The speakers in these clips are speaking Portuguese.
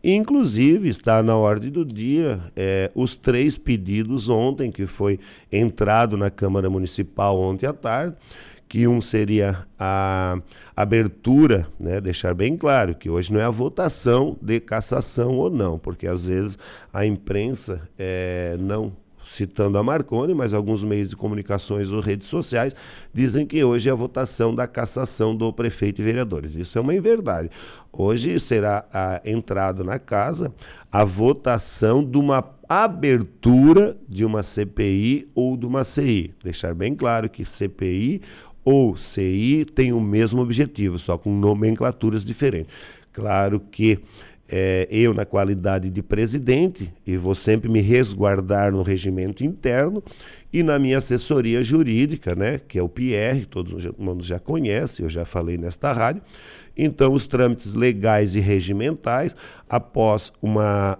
Inclusive, está na ordem do dia os 3 pedidos ontem, que foi entrado na Câmara Municipal ontem à tarde, que um seria a abertura, né, deixar bem claro que hoje não é a votação de cassação ou não, porque às vezes a imprensa, não citando a Marconi, mas alguns meios de comunicações ou redes sociais dizem que hoje é a votação da cassação do prefeito e vereadores. Isso é uma inverdade. Hoje será entrado na casa a votação de uma abertura de uma CPI ou de uma CI. Deixar bem claro que CPI ou CI tem o mesmo objetivo, só com nomenclaturas diferentes. Claro que eu, na qualidade de presidente, e vou sempre me resguardar no regimento interno e na minha assessoria jurídica, né, que é o PR, todo mundo já conhece, eu já falei nesta rádio. Então, os trâmites legais e regimentais, após uma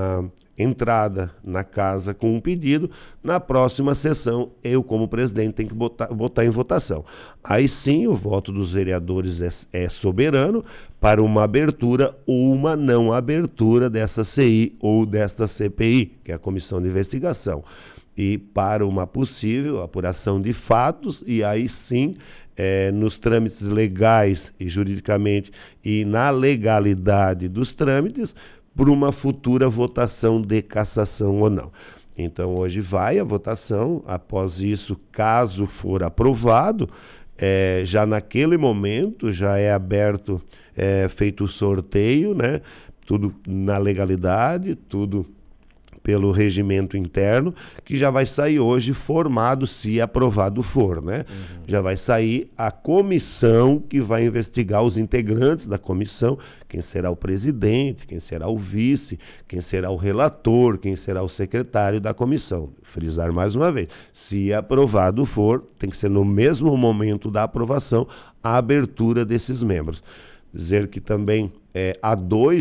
entrada na casa com um pedido, na próxima sessão, eu, como presidente, tenho que botar em votação. Aí sim, o voto dos vereadores é soberano para uma abertura ou uma não abertura dessa CI ou desta CPI, que é a Comissão de Investigação, e para uma possível apuração de fatos, e aí sim, nos trâmites legais e juridicamente e na legalidade dos trâmites, por uma futura votação de cassação ou não. Então hoje vai a votação, após isso, caso for aprovado, já naquele momento já é aberto, feito o sorteio, né? Tudo na legalidade, tudo pelo regimento interno, que já vai sair hoje formado, se aprovado for, né? Já vai sair a comissão que vai investigar os integrantes da comissão, quem será o presidente, quem será o vice, quem será o relator, quem será o secretário da comissão. Frisar mais uma vez, se aprovado for, tem que ser no mesmo momento da aprovação a abertura desses membros. Dizer que também há duas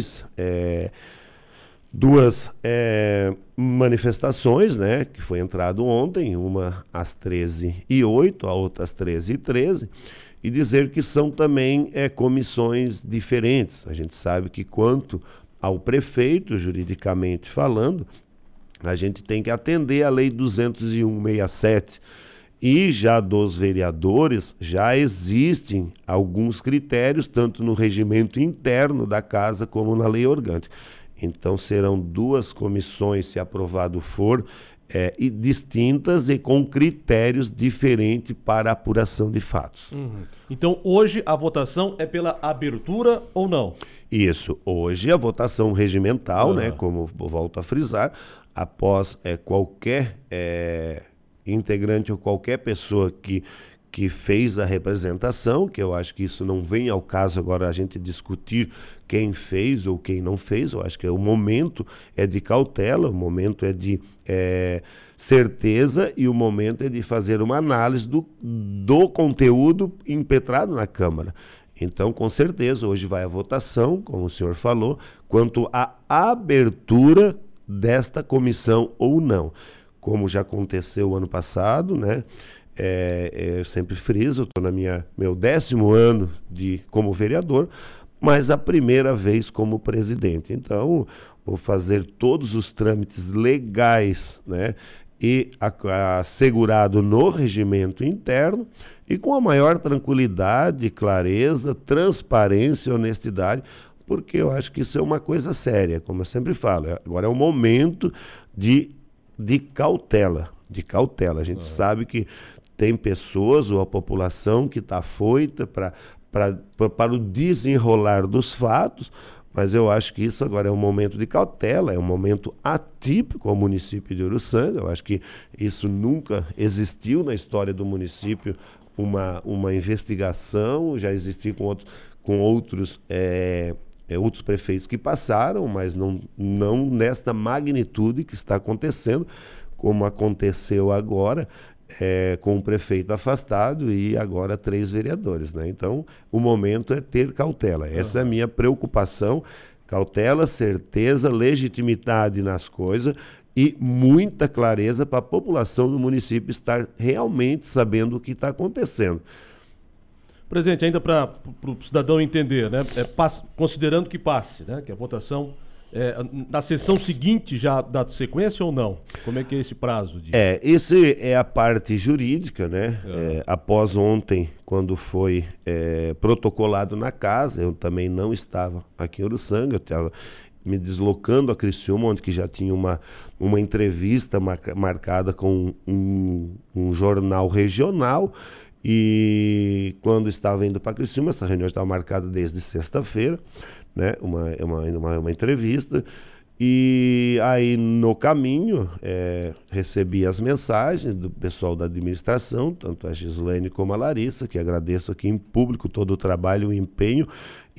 manifestações, né, que foi entrado ontem, uma às 13h08, a outra às 13h13, e dizer que são também comissões diferentes. A gente sabe que quanto ao prefeito, juridicamente falando, a gente tem que atender a Lei 201/67, e já dos vereadores já existem alguns critérios, tanto no regimento interno da casa como na lei orgânica. Então serão 2 comissões, se aprovado for, e distintas e com critérios diferentes para a apuração de fatos. Então hoje a votação é pela abertura ou não? Isso, hoje a votação regimental, né, como eu volto a frisar, após qualquer integrante ou qualquer pessoa que fez a representação, que eu acho que isso não vem ao caso agora a gente discutir quem fez ou quem não fez. Eu acho que o momento é de cautela, o momento é de certeza e o momento é de fazer uma análise do conteúdo impetrado na Câmara. Então, com certeza, hoje vai a votação, como o senhor falou, quanto à abertura desta comissão ou não. Como já aconteceu ano passado, né? Eu sempre friso, estou no meu 10º ano como vereador, mas a primeira vez como presidente. Então, vou fazer todos os trâmites legais, né, e assegurado no regimento interno e com a maior tranquilidade, clareza, transparência e honestidade, porque eu acho que isso é uma coisa séria, como eu sempre falo. Agora é o momento de cautela, A gente sabe que tem pessoas ou a população que está afoita para o desenrolar dos fatos, mas eu acho que isso agora é um momento de cautela, é um momento atípico ao município de Uruçanga. Eu acho que isso nunca existiu na história do município, uma investigação, já existiu com outros prefeitos que passaram, mas não nesta magnitude que está acontecendo, como aconteceu agora, com o prefeito afastado e agora 3 vereadores, né? Então, o momento é ter cautela. Essa é a minha preocupação: cautela, certeza, legitimidade nas coisas e muita clareza para a população do município estar realmente sabendo o que está acontecendo. Presidente, ainda para o cidadão entender, né? Considerando que passe, né? Que a votação na sessão seguinte já dá sequência ou não? Como é que é esse prazo? Esse é a parte jurídica, né? Após ontem, quando foi protocolado na casa, eu também não estava aqui em Uruçanga, eu estava me deslocando a Criciúma, onde que já tinha uma entrevista marcada com um jornal regional, e quando estava indo para Criciúma, essa reunião estava marcada desde sexta-feira, né? Uma entrevista, e aí no caminho recebi as mensagens do pessoal da administração, tanto a Gislaine como a Larissa, que agradeço aqui em público todo o trabalho, o empenho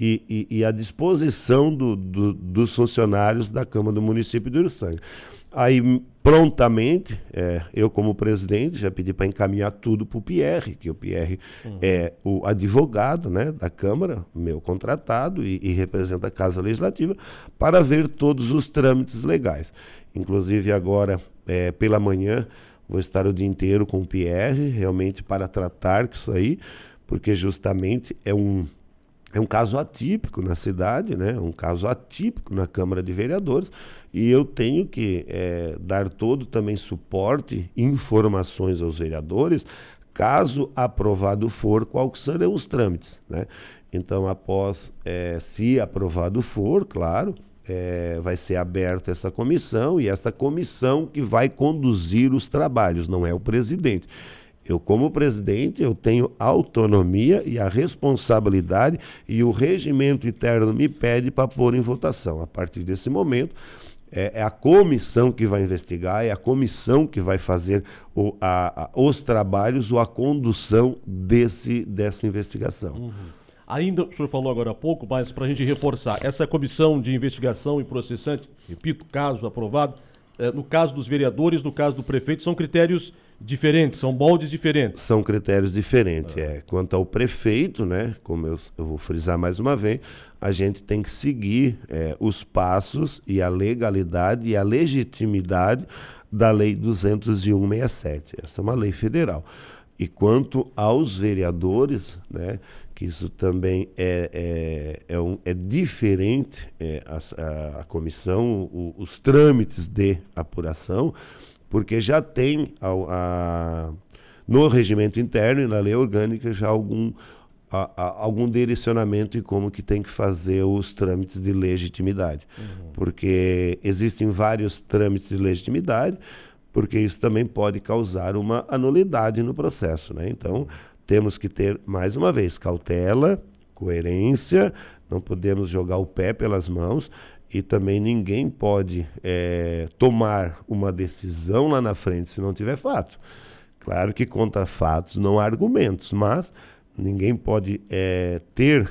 e a disposição dos funcionários da Câmara do município de Uruçanga. Aí, prontamente, eu como presidente já pedi para encaminhar tudo para o Pierre, que o Pierre é o advogado, né, da Câmara, meu contratado e representa a Casa Legislativa, para ver todos os trâmites legais. Inclusive agora, pela manhã, vou estar o dia inteiro com o Pierre, realmente para tratar disso aí, porque justamente é um caso atípico na cidade, né? Um caso atípico na Câmara de Vereadores, e eu tenho que dar todo também suporte, informações aos vereadores, caso aprovado for, quais serão os trâmites, né? Então, após, se aprovado for, claro, vai ser aberta essa comissão, e essa comissão que vai conduzir os trabalhos, não é o presidente. Eu, como presidente, eu tenho autonomia e a responsabilidade, e o regimento interno me pede para pôr em votação. A partir desse momento, é a comissão que vai investigar, é a comissão que vai fazer os trabalhos ou a condução dessa investigação. Ainda, o senhor falou agora há pouco, mas para a gente reforçar, essa comissão de investigação e processante, repito, caso aprovado, no caso dos vereadores, no caso do prefeito, são critérios diferentes, são moldes diferentes. São critérios diferentes. Quanto ao prefeito, né, como eu vou frisar mais uma vez, a gente tem que seguir os passos e a legalidade e a legitimidade da Lei 201/67. Essa é uma lei federal. E quanto aos vereadores, né, que isso também é diferente, a comissão, os trâmites de apuração, porque já tem no regimento interno e na lei orgânica já algum direcionamento em como que tem que fazer os trâmites de legitimidade. Porque existem vários trâmites de legitimidade, porque isso também pode causar uma anulidade no processo, né? Então, temos que ter, mais uma vez, cautela, coerência, não podemos jogar o pé pelas mãos, e também ninguém pode tomar uma decisão lá na frente se não tiver fatos. Claro que contra fatos não há argumentos, mas ninguém pode ter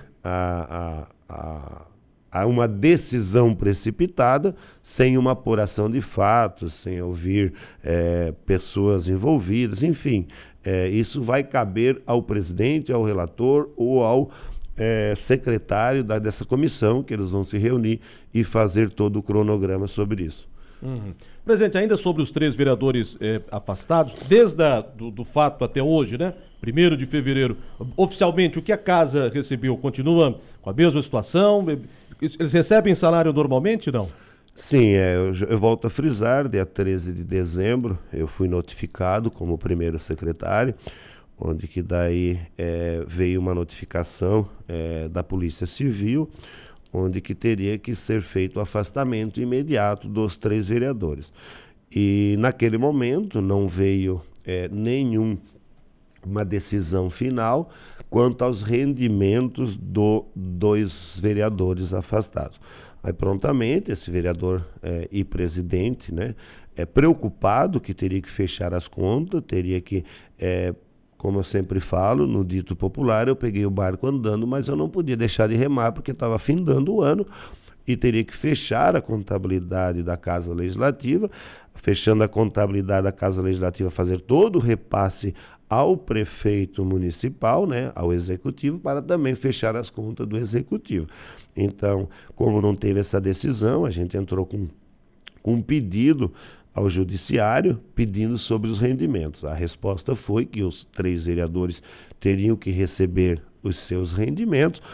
uma decisão precipitada sem uma apuração de fatos, sem ouvir pessoas envolvidas, enfim. Isso vai caber ao presidente, ao relator ou ao secretário dessa comissão, que eles vão se reunir e fazer todo o cronograma sobre isso. Presidente, ainda sobre os 3 vereadores afastados, desde do fato até hoje, né? 1º de fevereiro, oficialmente, o que a casa recebeu continua com a mesma situação? Eles recebem salário normalmente, não? Sim, eu volto a frisar, dia 13 de dezembro, eu fui notificado como primeiro secretário, onde que daí veio uma notificação da Polícia Civil, onde que teria que ser feito o afastamento imediato dos 3 vereadores. E naquele momento não veio nenhuma decisão final quanto aos rendimentos dos 2 vereadores afastados. Aí prontamente esse vereador e presidente, né, preocupado que teria que fechar as contas, teria que, como eu sempre falo, no dito popular, eu peguei o barco andando, mas eu não podia deixar de remar porque estava findando o ano e teria que fechar a contabilidade da Casa Legislativa, fechando a contabilidade da Casa Legislativa, fazer todo o repasse ao prefeito municipal, né, ao executivo, para também fechar as contas do executivo. Então, como não teve essa decisão, a gente entrou com um pedido ao judiciário pedindo sobre os rendimentos. A resposta foi que os 3 vereadores teriam que receber os seus rendimentos,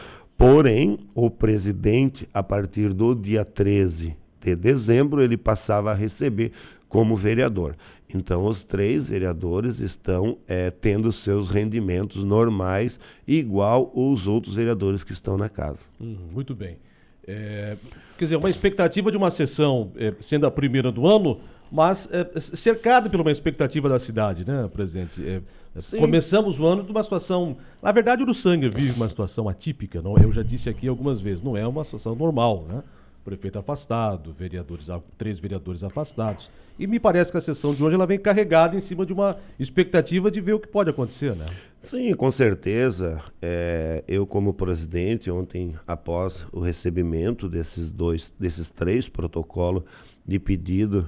Porém, o presidente, a partir do dia 13 de dezembro, ele passava a receber como vereador. Então, os 3 vereadores estão tendo seus rendimentos normais, igual os outros vereadores que estão na casa. Muito bem. Quer dizer, uma expectativa de uma sessão sendo a primeira do ano, mas cercada por uma expectativa da cidade, né, presidente? Começamos o ano de uma situação... Na verdade, o Uruçanga vive uma situação atípica, não? Eu já disse aqui algumas vezes, não é uma situação normal, né? Prefeito afastado, 3 vereadores afastados. E me parece que a sessão de hoje ela vem carregada em cima de uma expectativa de ver o que pode acontecer, né? Sim, com certeza. Eu, como presidente, ontem, após o recebimento desses 3 protocolos de pedido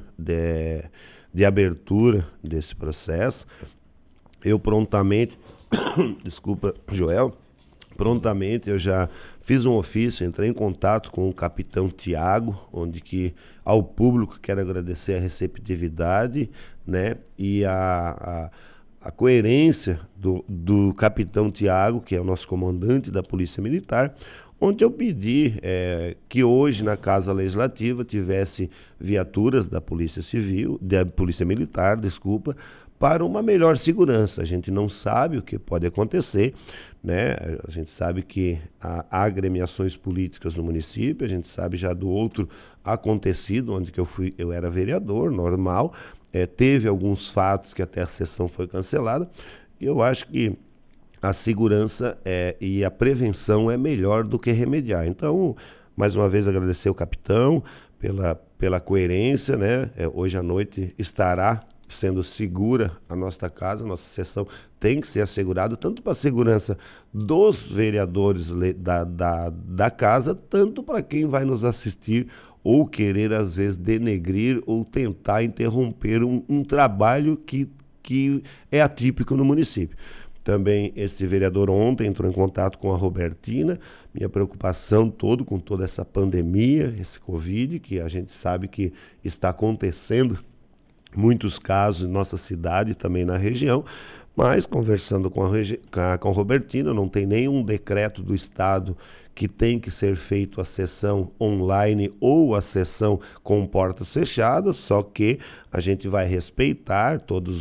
de abertura desse processo, eu prontamente, desculpa, Joel, prontamente eu já fiz um ofício, entrei em contato com o capitão Tiago, onde que ao público quero agradecer a receptividade, né, e a coerência do capitão Tiago, que é o nosso comandante da Polícia Militar, onde eu pedi que hoje na Casa Legislativa tivesse viaturas da Polícia Civil, da Polícia Militar, desculpa, para uma melhor segurança. A gente não sabe o que pode acontecer, né? A gente sabe que há agremiações políticas no município, a gente sabe já do outro acontecido, onde que eu era vereador, normal, teve alguns fatos que até a sessão foi cancelada, e eu acho que a segurança e a prevenção é melhor do que remediar. Então, mais uma vez agradecer ao capitão pela coerência, né? Hoje à noite estará sendo segura a nossa casa, a nossa sessão tem que ser assegurada, tanto para a segurança dos vereadores da casa, tanto para quem vai nos assistir ou querer, às vezes, denegrir ou tentar interromper um trabalho que é atípico no município. Também esse vereador ontem entrou em contato com a Robertina, minha preocupação com toda essa pandemia, esse Covid, que a gente sabe que está acontecendo muitos casos em nossa cidade e também na região, mas conversando com a Robertina, não tem nenhum decreto do Estado que tem que ser feito a sessão online ou a sessão com portas fechadas, só que a gente vai respeitar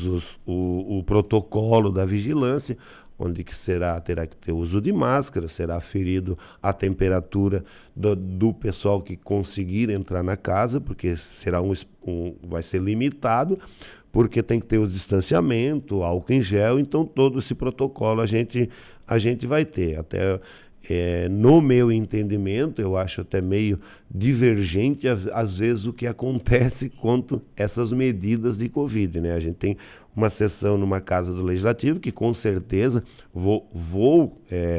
o protocolo da vigilância, onde que terá que ter uso de máscara, será aferido a temperatura do pessoal que conseguir entrar na casa, porque será vai ser limitado, porque tem que ter o distanciamento, álcool em gel, então todo esse protocolo a gente vai ter. Até no meu entendimento, eu acho até meio divergente às vezes o que acontece quanto essas medidas de Covid, né? A gente tem uma sessão numa casa do Legislativo que com certeza vou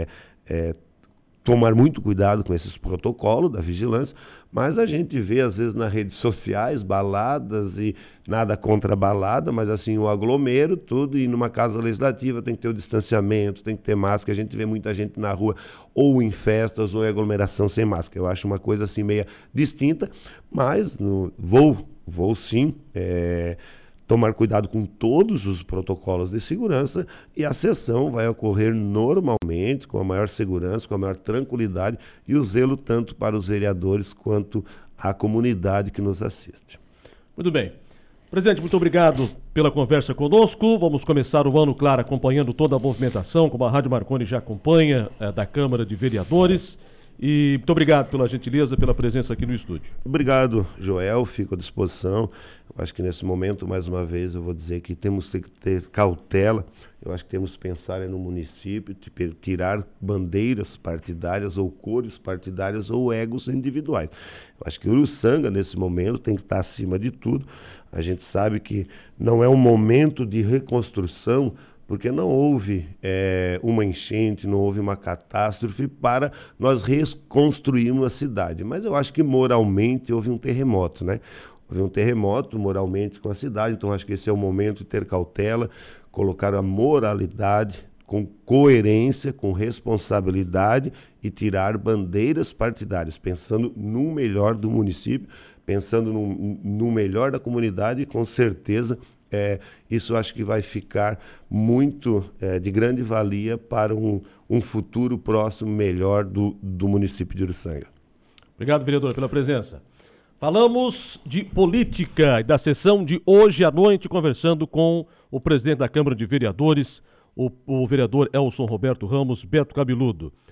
tomar muito cuidado com esses protocolos da vigilância, mas a gente vê às vezes nas redes sociais baladas e nada contra a balada, mas assim o aglomero tudo, e numa casa legislativa tem que ter o distanciamento, tem que ter máscara. A gente vê muita gente na rua ou em festas ou em aglomeração sem máscara. Eu acho uma coisa assim meio distinta, mas vou sim tomar cuidado com todos os protocolos de segurança, e a sessão vai ocorrer normalmente, com a maior segurança, com a maior tranquilidade e o zelo tanto para os vereadores quanto a comunidade que nos assiste. Muito bem. Presidente, muito obrigado pela conversa conosco. Vamos começar o ano, claro, acompanhando toda a movimentação, como a Rádio Marconi já acompanha, da Câmara de Vereadores. E muito obrigado pela gentileza, pela presença aqui no estúdio. Obrigado, Joel, fico à disposição. Eu acho que nesse momento, mais uma vez, eu vou dizer que temos que ter cautela. Eu acho que temos que pensar no município, tirar bandeiras partidárias ou cores partidárias ou egos individuais. Eu acho que o Uruçanga, nesse momento, tem que estar acima de tudo. A gente sabe que não é um momento de reconstrução, porque não houve uma enchente, não houve uma catástrofe para nós reconstruirmos a cidade. Mas eu acho que moralmente houve um terremoto, né? Houve um terremoto moralmente com a cidade, então acho que esse é o momento de ter cautela, colocar a moralidade com coerência, com responsabilidade e tirar bandeiras partidárias, pensando no melhor do município, pensando no melhor da comunidade, e com certeza isso acho que vai ficar muito de grande valia para um futuro próximo melhor do município de Uruçanga. Obrigado, vereador, pela presença. Falamos de política e da sessão de hoje à noite, conversando com o presidente da Câmara de Vereadores, o vereador Elson Roberto Ramos Beto Cabeludo.